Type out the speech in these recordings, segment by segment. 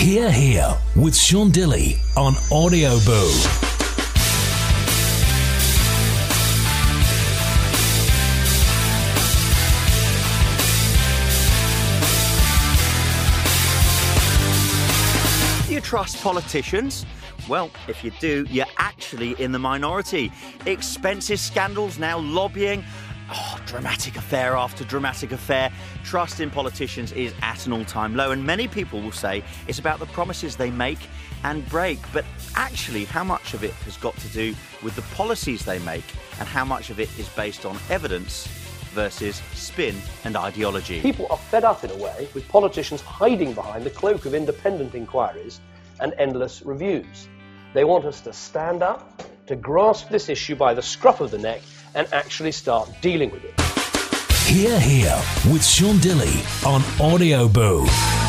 Hear Here with Sean Dilley on Audio Boo. Do you trust politicians? Well, if you do, you're actually in the minority. Expensive scandals, now lobbying. Dramatic affair after dramatic affair. Trust in politicians is at an all-time low, and many people will say it's about the promises they make and break. But actually, how much of it has got to do with the policies they make, and how much of it is based on evidence versus spin and ideology? People are fed up in a way with politicians hiding behind the cloak of independent inquiries and endless reviews. They want us to stand up, to grasp this issue by the scruff of the neck and actually start dealing with it. Hear Here with Sean Dilley on Audio Boo.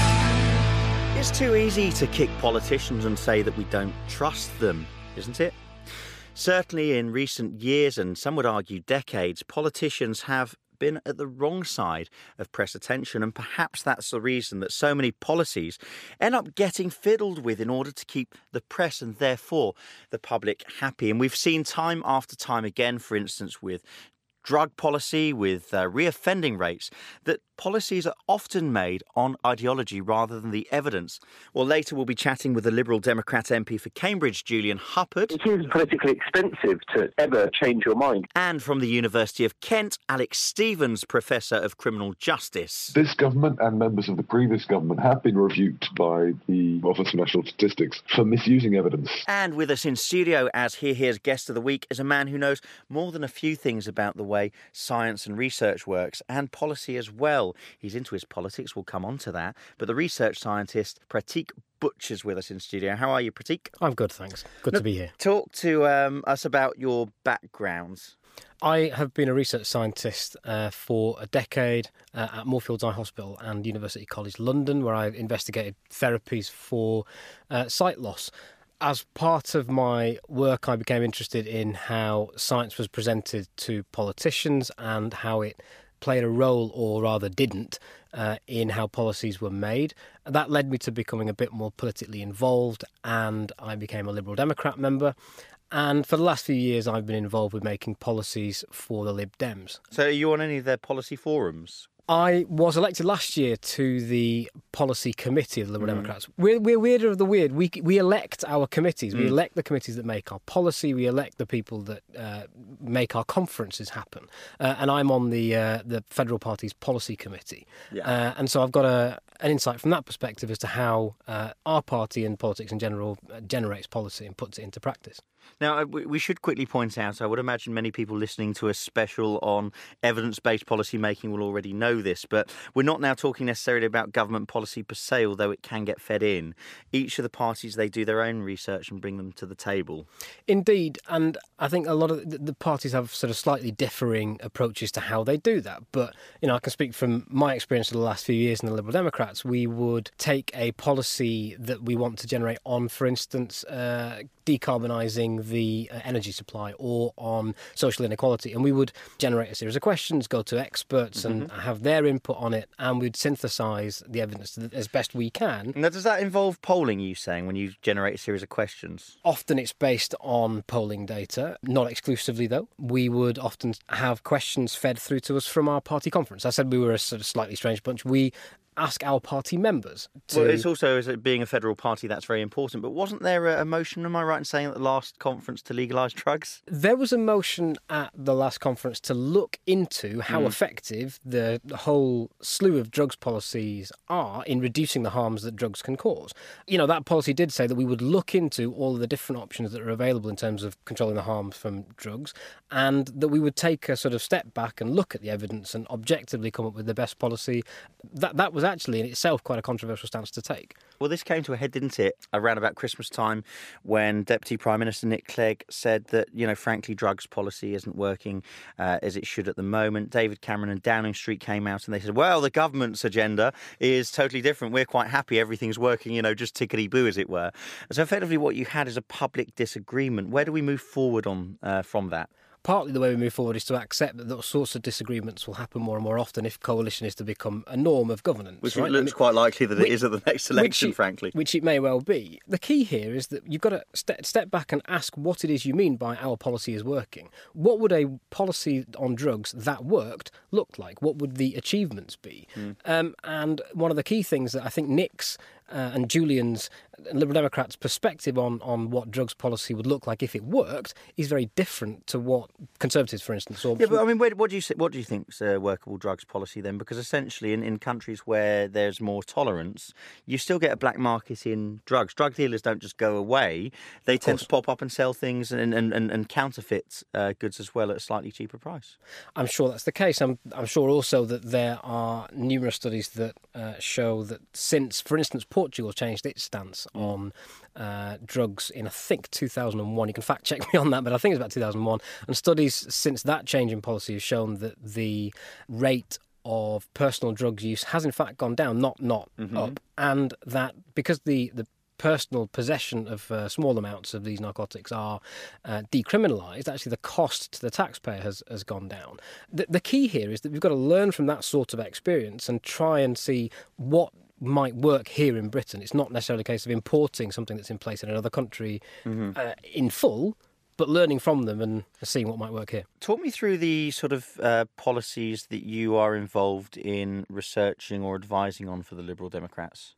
It's too easy to kick politicians and say that we don't trust them, isn't it? Certainly in recent years, and some would argue decades, politicians have been at the wrong side of press attention, and perhaps that's the reason that so many policies end up getting fiddled with in order to keep the press and therefore the public happy. And we've seen time after time again, for instance, with drug policy, with reoffending rates, that policies are often made on ideology rather than the evidence. Well, later we'll be chatting with the Liberal Democrat MP for Cambridge, Julian Huppert. It is politically expensive to ever change your mind. And from the University of Kent, Alex Stevens, Professor of Criminal Justice. This government and members of the previous government have been rebuked by the Office for National Statistics for misusing evidence. And with us in studio as Here's Guest of the Week is a man who knows more than a few things about the way science and research works, and policy as well. He's into his politics, we'll come on to that. But the research scientist Pratik Butcher's with us in studio. How are you, Pratik? I'm good, thanks. Good to be here. Talk to us about your backgrounds. I have been a research scientist for a decade at Moorfields Eye Hospital and University College London, where I've investigated therapies for sight loss. As part of my work, I became interested in how science was presented to politicians and how it played a role, or rather didn't, in how policies were made. That led me to becoming a bit more politically involved, and I became a Liberal Democrat member. And for the last few years, I've been involved with making policies for the Lib Dems. So are you on any of their policy forums? I was elected last year to the policy committee of the Liberal Democrats. We're weirder of the weird. We elect our committees. We elect the committees that make our policy. We elect the people that make our conferences happen. And I'm on the Federal Party's policy committee. Yeah. And so I've got an insight from that perspective as to how our party and politics in general generates policy and puts it into practice. Now, we should quickly point out, I would imagine many people listening to a special on evidence-based policy making will already know this, but we're not now talking necessarily about government policy per se, although it can get fed in. Each of the parties, they do their own research and bring them to the table. Indeed, and I think a lot of the parties have sort of slightly differing approaches to how they do that. But, you know, I can speak from my experience of the last few years in the Liberal Democrats. We would take a policy that we want to generate on, for instance, decarbonising the energy supply, or on social inequality, and we would generate a series of questions, go to experts and have their input on it, and we'd synthesise the evidence as best we can. Now, does that involve polling, you saying, when you generate a series of questions? Often it's based on polling data, not exclusively though. We would often have questions fed through to us from our party conference. I said we were a sort of slightly strange bunch. We ask our party members to... Well, it's also, as it being a federal party, that's very important. But wasn't there a motion, am I right in saying, at the last conference to legalise drugs? There was a motion at the last conference to look into how effective the whole slew of drugs policies are in reducing the harms that drugs can cause. You know, that policy did say that we would look into all of the different options that are available in terms of controlling the harms from drugs, and that we would take a sort of step back and look at the evidence and objectively come up with the best policy. That was actually in itself quite a controversial stance to take. Well, this came to a head, didn't it, around about Christmas time, when Deputy Prime Minister Nick Clegg said that, you know, frankly, drugs policy isn't working as it should at the moment. David Cameron and Downing Street came out and they said, well, the government's agenda is totally different. We're quite happy. Everything's working, you know, just tickety-boo, as it were. So effectively what you had is a public disagreement. Where do we move forward on from that? partly the way we move forward is to accept that those sorts of disagreements will happen more and more often if coalition is to become a norm of governance. Which it looks quite likely that it is at the next election, frankly. Which it may well be. The key here is that you've got to step back and ask what it is you mean by our policy is working. What would a policy on drugs that worked look like? What would the achievements be? And one of the key things that I think Nick's and Julian's Liberal Democrats' perspective on what drugs policy would look like if it worked is very different to what Conservatives, for instance, or... Yeah, but I mean, what do you think is a workable drugs policy then? Because essentially in countries where there's more tolerance, you still get a black market in drugs. Drug dealers don't just go away. They tend to pop up and sell things and counterfeit goods as well at a slightly cheaper price. I'm sure that's the case. I'm sure also that there are numerous studies that show that since, for instance, Portugal changed its stance on drugs in, I think, 2001. You can fact check me on that, but I think it's about 2001. And studies since that change in policy have shown that the rate of personal drugs use has in fact gone down, not up. And that because the personal possession of small amounts of these narcotics are decriminalised, actually the cost to the taxpayer has gone down. The key here is that we've got to learn from that sort of experience and try and see what might work here in Britain. It's not necessarily a case of importing something that's in place in another country in full, but learning from them and seeing what might work here. Talk me through the sort of policies that you are involved in researching or advising on for the Liberal Democrats.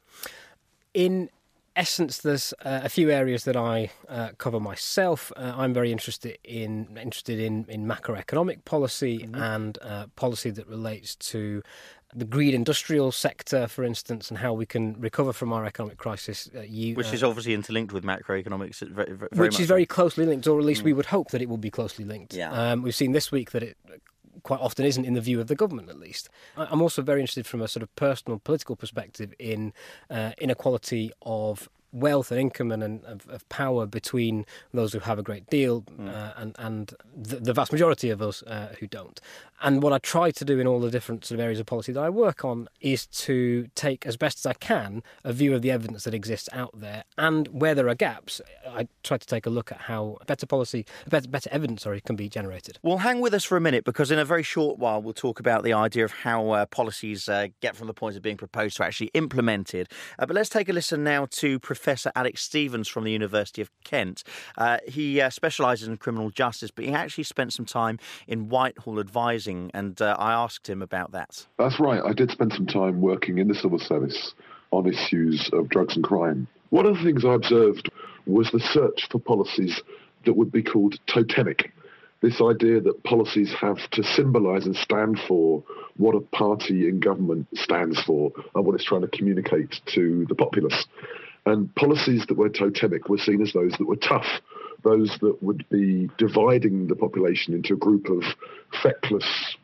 In essence, there's a few areas that I cover myself. I'm very interested in macroeconomic policy and policy that relates to the green industrial sector, for instance, and how we can recover from our economic crisis. Which is obviously interlinked with macroeconomics. Which is very closely linked, or at least we would hope that it will be closely linked. Yeah. We've seen this week that it quite often isn't in the view of the government, at least. I'm also very interested from a sort of personal political perspective in inequality of wealth and income and of power between those who have a great deal and the vast majority of us who don't. And what I try to do in all the different sort of areas of policy that I work on is to take, as best as I can, a view of the evidence that exists out there, and where there are gaps, I try to take a look at how better evidence can be generated. Well, hang with us for a minute, because in a very short while we'll talk about the idea of how policies get from the point of being proposed to actually implemented. But let's take a listen now to Professor Alex Stevens from the University of Kent. He specialises in criminal justice, but he actually spent some time in Whitehall advising, and I asked him about that. That's right. I did spend some time working in the civil service on issues of drugs and crime. One of the things I observed was the search for policies that would be called totemic. This idea that policies have to symbolise and stand for what a party in government stands for and what it's trying to communicate to the populace. And policies that were totemic were seen as those that were tough, those that would be dividing the population into a group of feckless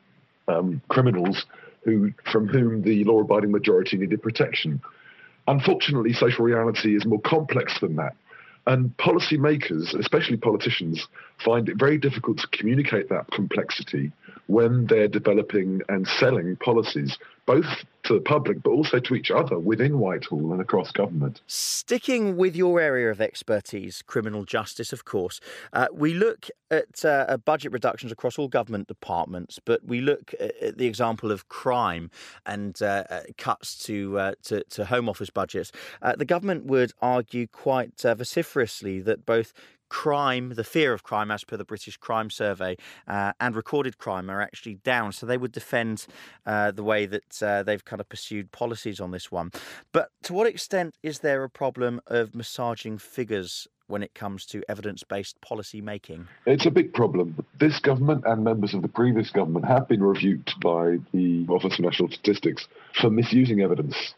criminals from whom the law-abiding majority needed protection. Unfortunately, social reality is more complex than that. And policymakers, especially politicians, find it very difficult to communicate that complexity when they're developing and selling policies, both to the public but also to each other within Whitehall and across government. Sticking with your area of expertise, criminal justice, of course, we look at budget reductions across all government departments, but we look at the example of crime and cuts to Home Office budgets. The government would argue quite vociferously that both crime, the fear of crime, as per the British Crime Survey, and recorded crime are actually down. So they would defend the way that they've kind of pursued policies on this one. But to what extent is there a problem of massaging figures when it comes to evidence-based policy making? It's a big problem. This government and members of the previous government have been rebuked by the Office for National Statistics for misusing evidence.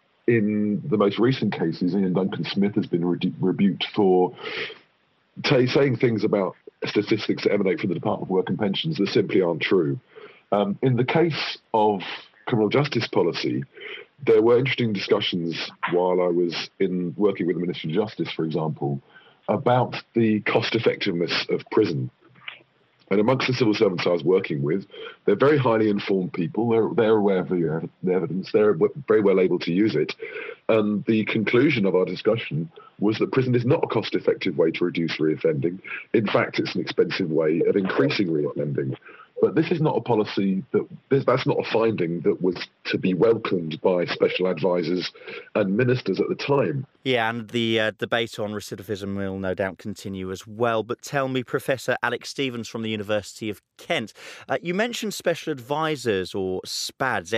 In the most recent cases, Ian Duncan Smith has been rebuked for saying things about statistics that emanate from the Department of Work and Pensions that simply aren't true. In the case of criminal justice policy, there were interesting discussions while I was working with the Ministry of Justice, for example, about the cost effectiveness of prison. And amongst the civil servants I was working with, they're very highly informed people. They're aware of the evidence. They're very well able to use it. And the conclusion of our discussion was that prison is not a cost-effective way to reduce reoffending. In fact, it's an expensive way of increasing reoffending. But this is not a policy that's not a finding that was to be welcomed by special advisors and ministers at the time. Yeah, and the debate on recidivism will no doubt continue as well. But tell me, Professor Alex Stevens from the University of Kent, you mentioned special advisors, or SPADs,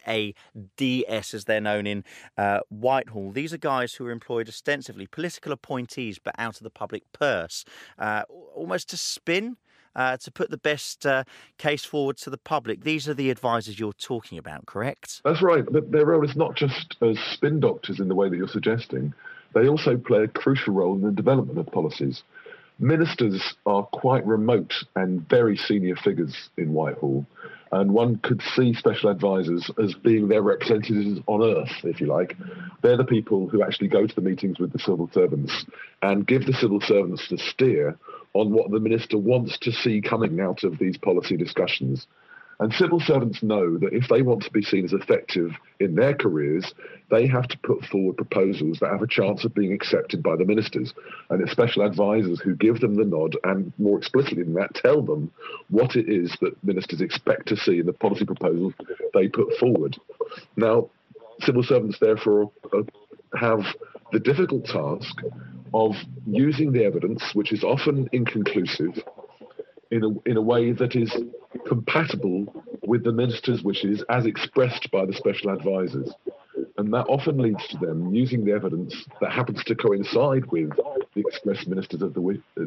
S-P-A-D-S as they're known in Whitehall. These are guys who are employed ostensibly, political appointees, but out of the public purse, almost to spin, to put the best case forward to the public. These are the advisors you're talking about, correct? That's right, but their role is not just as spin doctors in the way that you're suggesting. They also play a crucial role in the development of policies. Ministers are quite remote and very senior figures in Whitehall, and one could see special advisors as being their representatives on earth, if you like. They're the people who actually go to the meetings with the civil servants and give the civil servants the steer on what the minister wants to see coming out of these policy discussions. And civil servants know that if they want to be seen as effective in their careers, they have to put forward proposals that have a chance of being accepted by the ministers. And it's special advisors who give them the nod and, more explicitly than that, tell them what it is that ministers expect to see in the policy proposals they put forward. Now, civil servants, therefore, have the difficult task of using the evidence, which is often inconclusive, in a way that is compatible with the minister's wishes as expressed by the special advisors. And that often leads to them using the evidence that happens to coincide with the expressed wishes of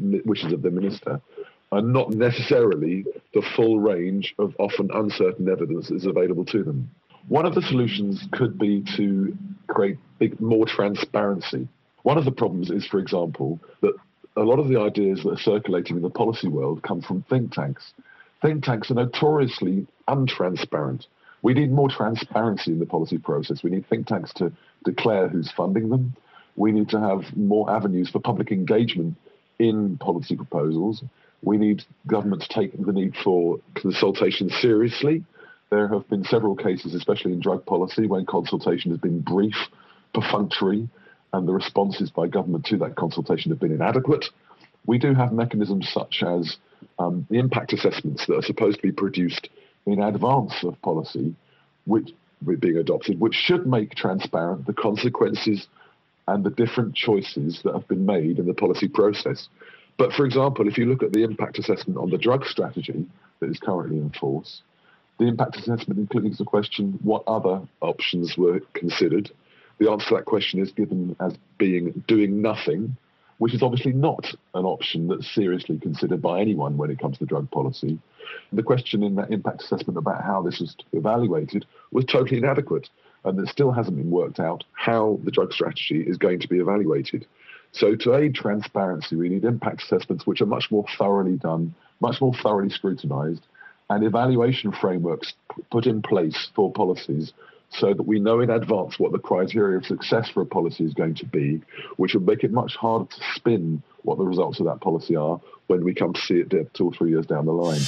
the minister, and not necessarily the full range of often uncertain evidence that is available to them. One of the solutions could be to create more transparency. One of the problems is, for example, that a lot of the ideas that are circulating in the policy world come from think tanks. Think tanks are notoriously untransparent. We need more transparency in the policy process. We need think tanks to declare who's funding them. We need to have more avenues for public engagement in policy proposals. We need government to take the need for consultation seriously. There have been several cases, especially in drug policy, when consultation has been brief, perfunctory, and the responses by government to that consultation have been inadequate. We do have mechanisms such as the impact assessments that are supposed to be produced in advance of policy, which being adopted, which should make transparent the consequences and the different choices that have been made in the policy process. But, for example, if you look at the impact assessment on the drug strategy that is currently in force, the impact assessment includes the question, what other options were considered? The answer to that question is given as being doing nothing, which is obviously not an option that's seriously considered by anyone when it comes to drug policy. The question in that impact assessment about how this was evaluated was totally inadequate, and it still hasn't been worked out how the drug strategy is going to be evaluated. So to aid transparency, we need impact assessments which are much more thoroughly done, much more thoroughly scrutinised, and evaluation frameworks put in place for policies so that we know in advance what the criteria of success for a policy is going to be, which will make it much harder to spin what the results of that policy are when we come to see it 2 or 3 years down the line.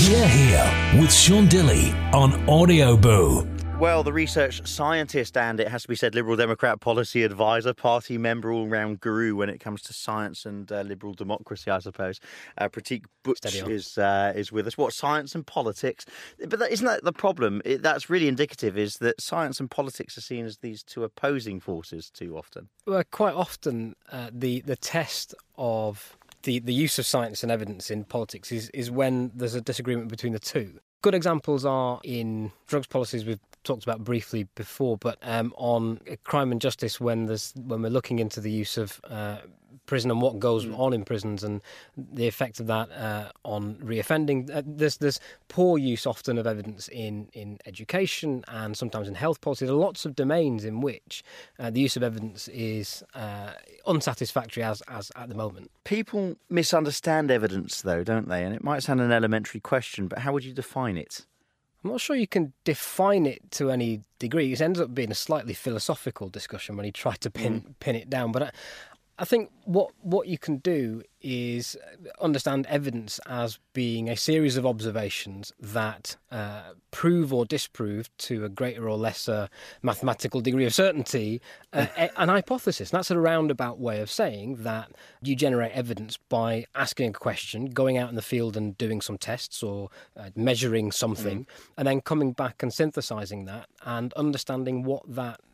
Here with Sean Dilley on Audio Boo. Well, the research scientist and, it has to be said, Liberal Democrat policy advisor, party member, all-round guru when it comes to science and liberal democracy, I suppose. Pratik Butch is with us. What, science and politics? But isn't that the problem? That's really indicative, is that science and politics are seen as these two opposing forces too often. Well, quite often the test of the use of science and evidence in politics is when there's a disagreement between the two. Good examples are in drugs policies we've talked about briefly before, but on crime and justice, when we're looking into the use of prison and what goes on in prisons and the effect of that on reoffending, there's poor use often of evidence in education and sometimes in health policy. There are lots of domains in which the use of evidence is unsatisfactory as at the moment. People misunderstand evidence, though, don't they? And it might sound an elementary question, but how would you define it? I'm not sure you can define it to any degree. It ends up being a slightly philosophical discussion when you try to pin it down. But I think what you can do is understand evidence as being a series of observations that prove or disprove to a greater or lesser mathematical degree of certainty an hypothesis. And that's a roundabout way of saying that you generate evidence by asking a question, going out in the field and doing some tests or measuring something, and then coming back and synthesising that and understanding what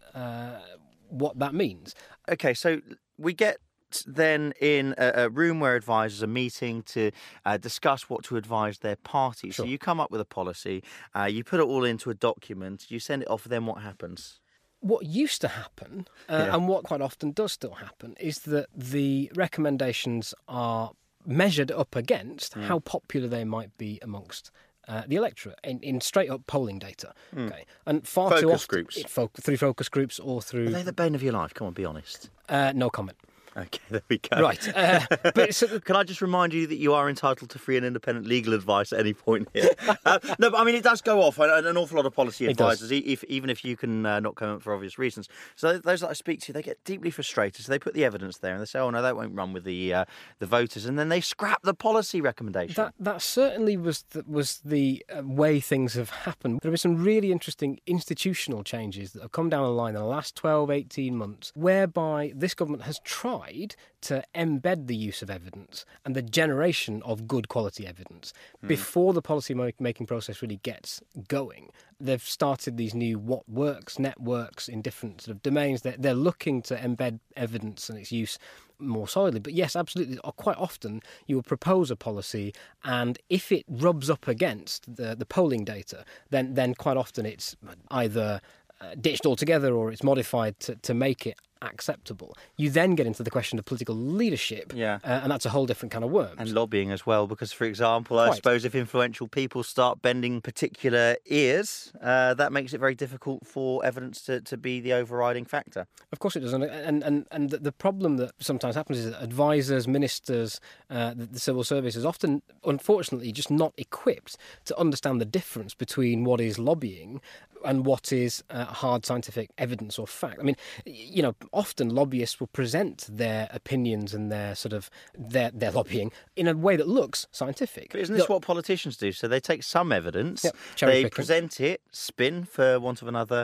that means. Okay, so we get then in a room where advisors are meeting to discuss what to advise their party. Sure. So you come up with a policy, you put it all into a document, you send it off, then what happens? What used to happen, and what quite often does still happen, is that the recommendations are measured up against how popular they might be amongst the electorate in straight up polling data. Okay, and far Focus too often groups. Through focus groups or through. Are they the bane of your life? Come on, be honest. No comment. Okay, there we go. Right. But Can I just remind you that you are entitled to free and independent legal advice at any point here? No, but I mean, it does go off. An awful lot of policy advisors, even if you can not comment for obvious reasons. So those that I speak to, they get deeply frustrated. So they put the evidence there and they say, oh, no, that won't run with the voters. And then they scrap the policy recommendation. That certainly was the way things have happened. There have been some really interesting institutional changes that have come down the line in the last 12, 18 months, whereby this government has tried to embed the use of evidence and the generation of good quality evidence before the policy making process really gets going. They've started these new what works networks in different sort of domains. They're looking to embed evidence and its use more solidly. But yes, absolutely, quite often you will propose a policy, and if it rubs up against the polling data, then quite often it's either ditched altogether or it's modified to make it acceptable. You then get into the question of political leadership, and that's a whole different kind of worms. And lobbying as well, because, for example, I suppose if influential people start bending particular ears, that makes it very difficult for evidence to be the overriding factor. Of course it does. And the problem that sometimes happens is that advisors, ministers, the civil service is often, unfortunately, just not equipped to understand the difference between what is lobbying and what is hard scientific evidence or fact. I mean, you know, often lobbyists will present their opinions and their sort of their lobbying in a way that looks scientific. But isn't this what politicians do? So they take some evidence, they present it, spin, for want of another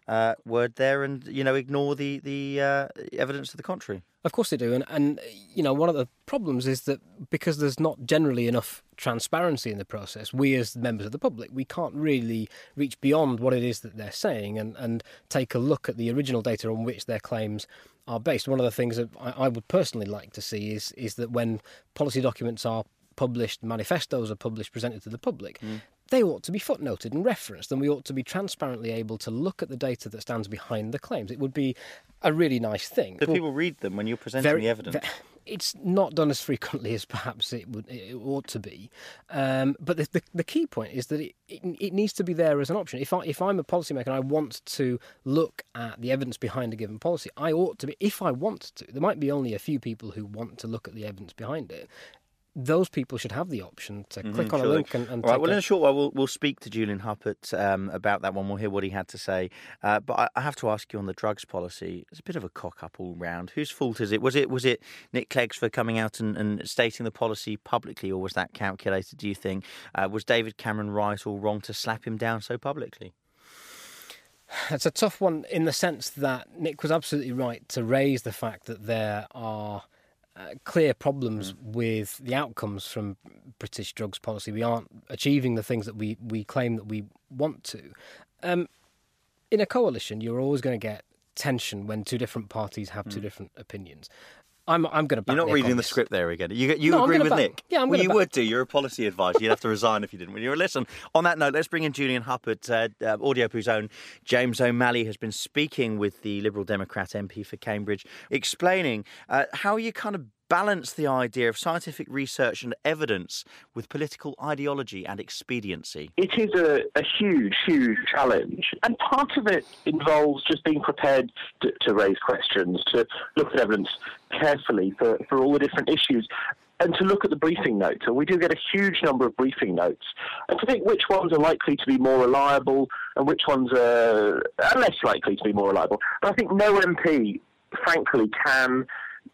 word there, and, you know, ignore the evidence to the contrary. Of course they do. And, you know, one of the problems is that because there's not generally enough transparency in the process, we as members of the public, we can't really reach beyond what it is that they're saying and take a look at the original data on which their claims are based. One of the things that I would personally like to see is that when policy documents are published, manifestos are published, presented to the public, they ought to be footnoted and referenced, and we ought to be transparently able to look at the data that stands behind the claims. It would be a really nice thing. Do people read them when you're presenting the evidence? It's not done as frequently as perhaps it ought to be. But the key point is that it needs to be there as an option. If I'm a policymaker and I want to look at the evidence behind a given policy, I ought to be, if I want to. There might be only a few people who want to look at the evidence behind it. Those people should have the option to click on a link and all right, well, in a short while, we'll speak to Julian Huppert about that one. We'll hear what he had to say. But I have to ask you on the drugs policy, it's a bit of a cock-up all round. Whose fault is it? Was it Nick Clegg for coming out and stating the policy publicly, or was that calculated, do you think? Was David Cameron right or wrong to slap him down so publicly? It's a tough one in the sense that Nick was absolutely right to raise the fact that there are clear problems with the outcomes from British drugs policy. We aren't achieving the things that we claim that we want to. In a coalition, you're always going to get tension when two different parties have two different opinions. I'm going to back You're not Nick reading the script there again. You agree with Nick? Yeah, I'm well, going to you would do. You're a policy advisor. You'd have to resign if you didn't. Listen, on that note, let's bring in Julian Huppert. Audio Poo's own James O'Malley has been speaking with the Liberal Democrat MP for Cambridge, explaining how you kind of balance the idea of scientific research and evidence with political ideology and expediency. It is a huge, huge challenge. And part of it involves just being prepared to raise questions, to look at evidence carefully for all the different issues, and to look at the briefing notes. So we do get a huge number of briefing notes, and to think which ones are likely to be more reliable and which ones are less likely to be more reliable. But I think no MP, frankly, can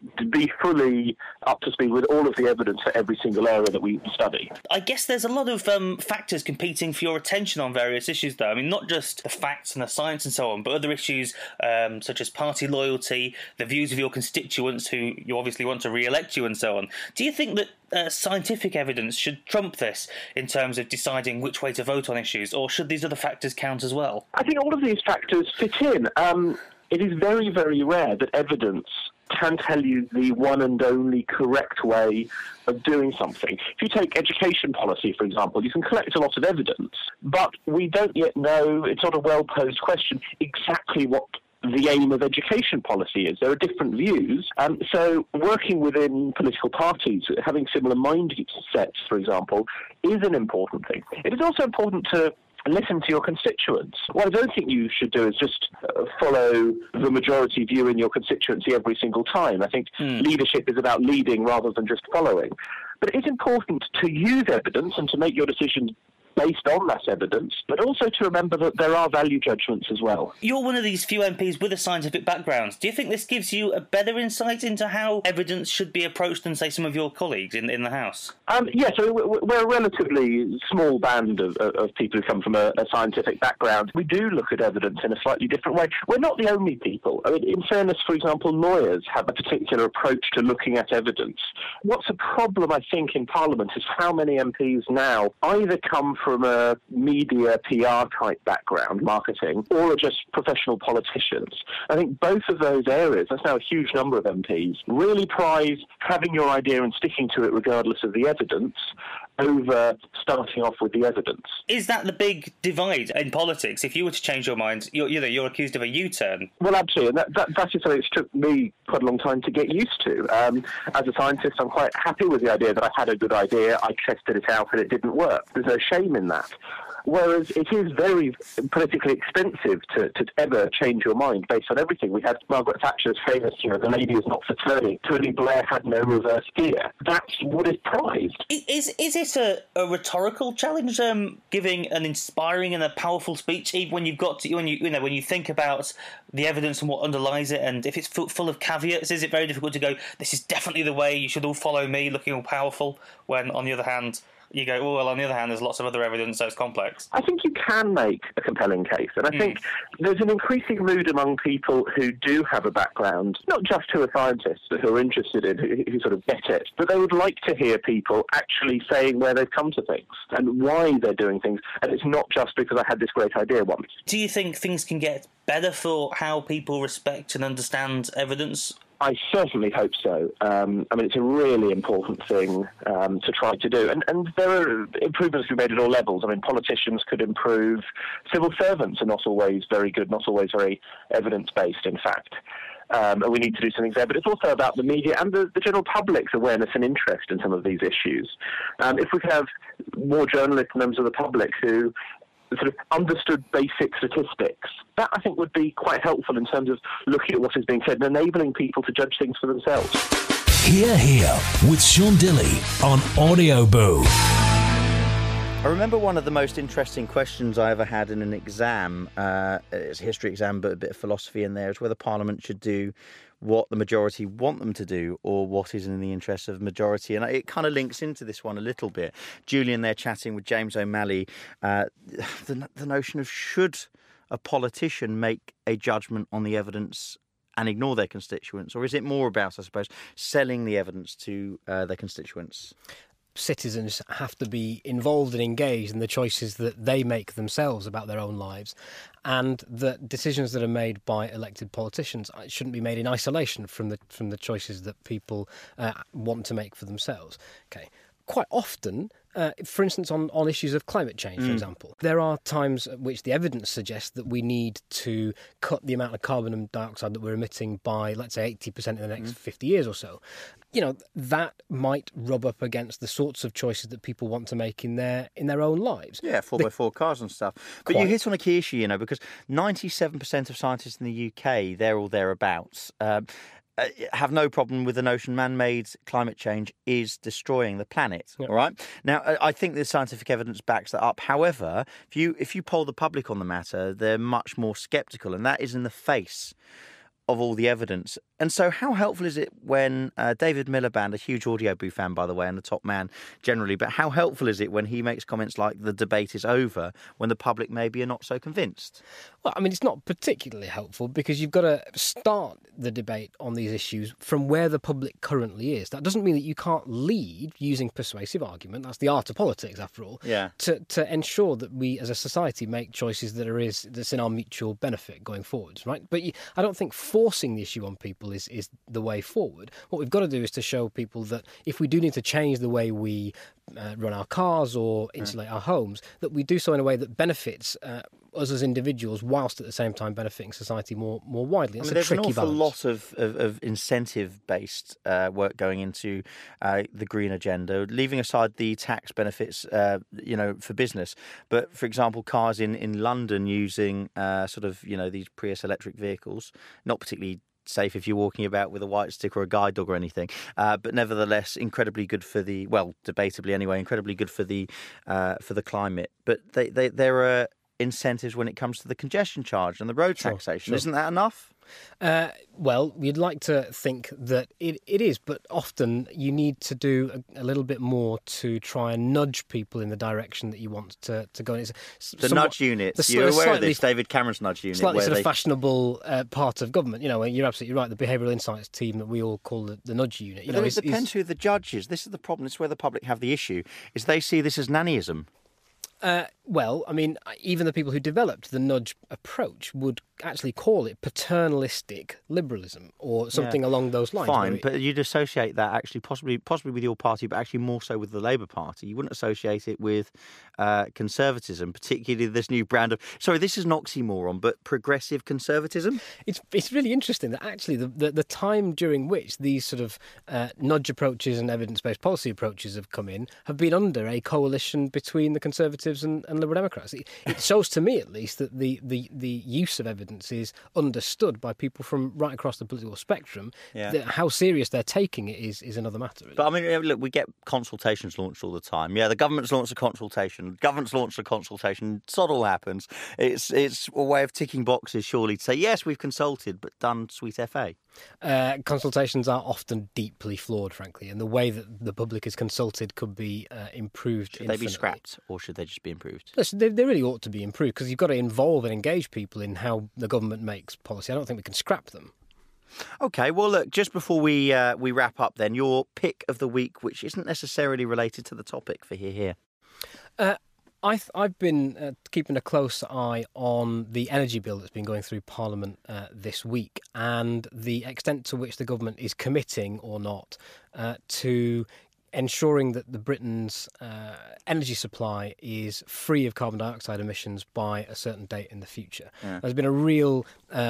be fully up to speed with all of the evidence for every single area that we study. I guess there's a lot of factors competing for your attention on various issues, though. I mean, not just the facts and the science and so on, but other issues such as party loyalty, the views of your constituents who you obviously want to re-elect you and so on. Do you think that scientific evidence should trump this in terms of deciding which way to vote on issues, or should these other factors count as well? I think all of these factors fit in. It is very, very rare that evidence can tell you the one and only correct way of doing something. If you take education policy, for example, you can collect a lot of evidence, but we don't yet know, it's not a well-posed question, exactly what the aim of education policy is. There are different views. So working within political parties, having similar mindsets, for example, is an important thing. It is also important to listen to your constituents. What I don't think you should do is just follow the majority view in your constituency every single time. I think leadership is about leading rather than just following. But it is important to use evidence and to make your decisions based on that evidence, but also to remember that there are value judgments as well. You're one of these few MPs with a scientific background. Do you think this gives you a better insight into how evidence should be approached than, say, some of your colleagues in the House? Yes, we're a relatively small band of people who come from a scientific background. We do look at evidence in a slightly different way. We're not the only people. I mean, in fairness, for example, lawyers have a particular approach to looking at evidence. What's a problem, I think, in Parliament is how many MPs now either come from a media PR type background, marketing, or are just professional politicians. I think both of those areas, that's now a huge number of MPs, really prize having your idea and sticking to it regardless of the evidence over starting off with the evidence. Is that the big divide in politics? If you were to change your mind, you're accused of a U-turn. Well, absolutely. And that's just something that's took me quite a long time to get used to. As a scientist, I'm quite happy with the idea that I had a good idea, I tested it out, and it didn't work. There's no shame in that. Whereas it is very politically expensive to ever change your mind based on everything. We had Margaret Thatcher's famous, the lady is not for turning. Tony Blair had no reverse gear. That's what is prized. Is it a rhetorical challenge, giving an inspiring and a powerful speech, even when you've got to, when you think about the evidence and what underlies it, and if it's full of caveats, is it very difficult to go, this is definitely the way, you should all follow me, looking all powerful, when on the other hand, you go, oh, well, on the other hand, there's lots of other evidence, so it's complex? I think you can make a compelling case. And I think there's an increasing mood among people who do have a background, not just who are scientists, but who are interested in, who sort of get it, but they would like to hear people actually saying where they've come to things and why they're doing things. And it's not just because I had this great idea once. Do you think things can get better for how people respect and understand evidence? I certainly hope so. It's a really important thing to try to do. And there are improvements to be made at all levels. I mean, politicians could improve. Civil servants are not always very good, not always very evidence-based, in fact. And we need to do something there. But it's also about the media and the general public's awareness and interest in some of these issues. If we could have more journalists and members of the public who sort of understood basic statistics, that I think would be quite helpful in terms of looking at what is being said and enabling people to judge things for themselves. Here with Sean Dilley on Audio Boo. I remember one of the most interesting questions I ever had in an exam. It's a history exam, but a bit of philosophy in there. Is whether Parliament should do what the majority want them to do or what is in the interest of the majority. And it kind of links into this one a little bit. Julian there chatting with James O'Malley. The notion of should a politician make a judgment on the evidence and ignore their constituents? Or is it more about, I suppose, selling the evidence to their constituents? Citizens have to be involved and engaged in the choices that they make themselves about their own lives, and that decisions that are made by elected politicians shouldn't be made in isolation from the choices that people want to make for themselves. Okay. Quite often, for instance, on issues of climate change, for example, there are times at which the evidence suggests that we need to cut the amount of carbon dioxide that we're emitting by, let's say, 80% in the next 50 years or so. That might rub up against the sorts of choices that people want to make in their own lives. Yeah, 4x4 cars and stuff. But you hit on a key issue, because 97% of scientists in the UK, there or thereabouts, have no problem with the notion man-made climate change is destroying the planet. Yep. All right. Now, I think the scientific evidence backs that up. However, if you poll the public on the matter, they're much more sceptical, and that is in the face of all the evidence. And so how helpful is it when David Miliband, a huge Audioboo fan, by the way, and a top man generally, but how helpful is it when he makes comments like the debate is over when the public maybe are not so convinced? Well, I mean, it's not particularly helpful because you've got to start the debate on these issues from where the public currently is. That doesn't mean that you can't lead using persuasive argument. That's the art of politics, after all. Yeah. To ensure that we, as a society, make choices that's in our mutual benefit going forwards, right? But I don't think forcing the issue on people is the way forward. What we've got to do is to show people that if we do need to change the way we run our cars or insulate our homes, that we do so in a way that benefits us as individuals, whilst at the same time benefiting society more widely. It's there's an awful balance. lot of incentive-based work going into the green agenda, leaving aside the tax benefits, for business. But for example, cars in London using these Prius electric vehicles, not particularly safe if you're walking about with a white stick or a guide dog or anything, but nevertheless incredibly good for the, well, debatably anyway, incredibly good for the climate. But there are incentives when it comes to the congestion charge and the road taxation. Sure. Isn't that enough? Well, you'd like to think that it is, but often you need to do a little bit more to try and nudge people in the direction that you want to go. It's nudge units. You're aware of this, David Cameron's nudge unit. Slightly sort of fashionable part of government. You're absolutely right. The behavioural insights team that we all call the nudge unit. But it depends who the judge is. This is the problem. This is where the public have the issue, is they see this as nannyism. Well, I mean, even the people who developed the nudge approach would actually call it paternalistic liberalism or something along those lines. Fine, but you'd associate that actually possibly with your party, but actually more so with the Labour Party. You wouldn't associate it with conservatism, particularly this new brand of... Sorry, this is an oxymoron, but progressive conservatism? It's really interesting that actually the time during which these sort of nudge approaches and evidence-based policy approaches have come in have been under a coalition between the Conservatives and Liberal Democrats. It shows to me, at least, that the use of evidence is understood by people from right across the political spectrum. How serious they're taking it is another matter. Really. But I mean, look, we get consultations launched all the time. Yeah, the government's launched a consultation. Government's launched a consultation. Sod all happens. It's a way of ticking boxes, surely, to say, yes, we've consulted, but done sweet FA. Consultations are often deeply flawed, frankly, and the way that the public is consulted could be improved. Should they be scrapped, or should they just be improved? Listen, they really ought to be improved because you've got to involve and engage people in how the government makes policy. I don't think we can scrap them. OK, well, look, just before we wrap up then, your pick of the week, which isn't necessarily related to the topic for Here. I've been keeping a close eye on the energy bill that's been going through Parliament this week and the extent to which the government is committing or not to ensuring that the Britain's energy supply is free of carbon dioxide emissions by a certain date in the future. Yeah. There's been a real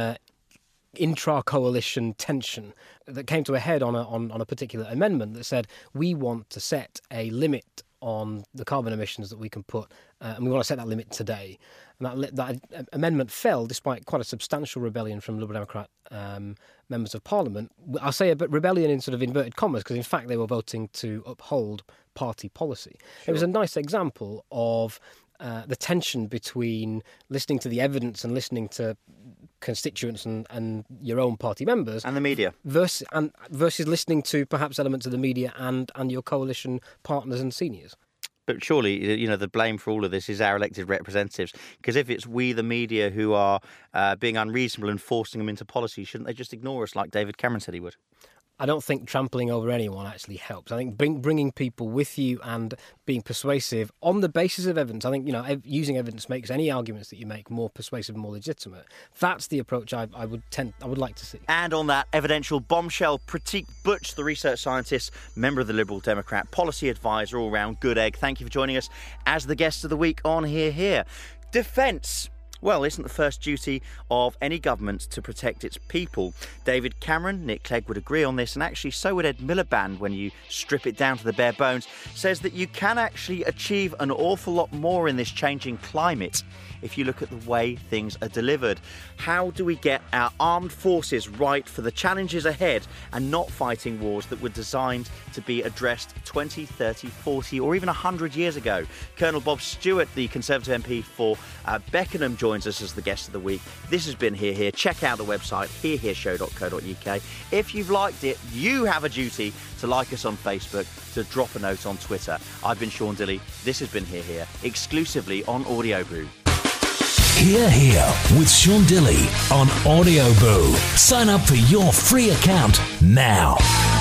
intra-coalition tension that came to a head on a particular amendment that said we want to set a limit on the carbon emissions that we can put, and we want to set that limit today. And that amendment fell despite quite a substantial rebellion from Liberal Democrat members of Parliament. I'll say a bit rebellion in sort of inverted commas, because in fact they were voting to uphold party policy. Sure. It was a nice example of the tension between listening to the evidence and listening to constituents and your own party members and the media versus listening to perhaps elements of the media and your coalition partners and seniors. But surely, the blame for all of this is our elected representatives, because if it's we, the media, who are being unreasonable and forcing them into policy, shouldn't they just ignore us like David Cameron said he would? I don't think trampling over anyone actually helps. I think bringing people with you and being persuasive on the basis of evidence. I think, using evidence makes any arguments that you make more persuasive and more legitimate. That's the approach I would like to see. And on that evidential bombshell, Pratik Butch, the research scientist, member of the Liberal Democrat, policy advisor, all-round good egg. Thank you for joining us as the guest of the week on Here. Defence. Well, isn't the first duty of any government to protect its people? David Cameron, Nick Clegg would agree on this, and actually so would Ed Miliband when you strip it down to the bare bones, says that you can actually achieve an awful lot more in this changing climate if you look at the way things are delivered. How do we get our armed forces right for the challenges ahead and not fighting wars that were designed to be addressed 20, 30, 40 or even 100 years ago? Colonel Bob Stewart, the Conservative MP for Beckenham, joins us as the guest of the week. This has been Hear Here. Check out the website hearhearshow.co.uk. If you've liked it, you have a duty to like us on Facebook, to drop a note on Twitter. I've been Sean Dilley. This has been Hear Here, exclusively on Audio Brew. Hear Here with Sean Dilley on Audio Boo. Sign up for your free account now.